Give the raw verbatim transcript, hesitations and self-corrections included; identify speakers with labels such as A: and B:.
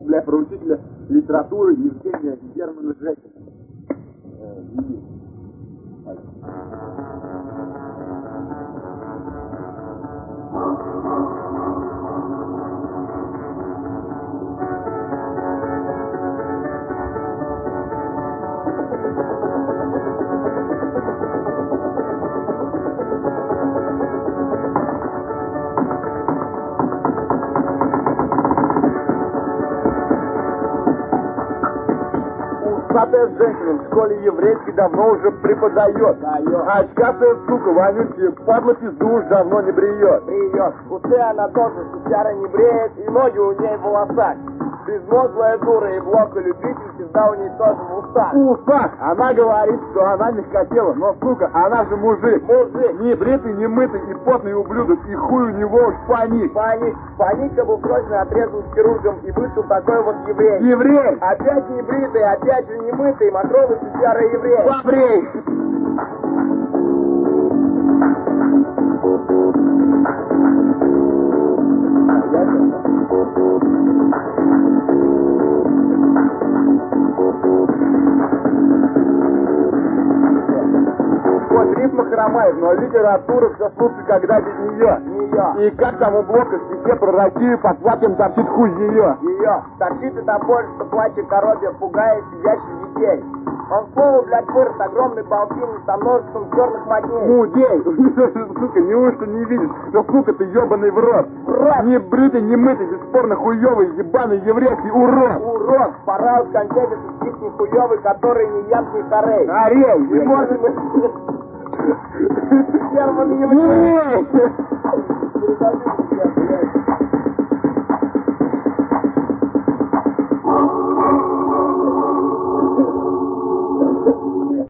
A: Бля, про учителя литературы Евгения Германа Жекина. Усатая женщина в школе еврейской давно уже преподает. Дает. А очкастая сука, вонючая, падла пизду уж давно не бреет.
B: Бреет. Усы она тоже сучара не бреет, и ноги у ней в волосах. Безмозглая дура и блока-любитель, пизда у ней тоже в устах.
A: В устах! Она говорит, что она мягкотела, но, сука, она же мужик.
B: Мужик.
A: Не бритый, не мытый и потный ублюдок, и хуй у него уж паник.
B: Паник. Паник был срочно отрезан с хирургом, и вышел такой вот еврей.
A: Еврей!
B: Опять не бритый, опять же не мытый, махровый сучара еврей.
A: Побрей! Хоть рифма хромает, но литература все лучше, когда без нее.
B: Нее.
A: И как там у Блока в стихе про Россию под платьем торчит хуй ее.
B: Ее. Торчит и тобой, что плачет коробья, пугая сидящих детей. Он слово, блядь, вырос, огромный балкин со множеством черных модней.
A: Мудей! Сука, неужто не видишь, что, сука, ты ебаный в рот?
B: В рот!
A: Не бритый, не мытый, бесспорно хуёвый, ебаный еврейский урод!
B: Урод! Пора уж кончать этот стих нихуёвый, который не яд, не корей.
A: Орей!
B: Не может быть... Герман еврей!
A: Ей!
B: Передаю тебе.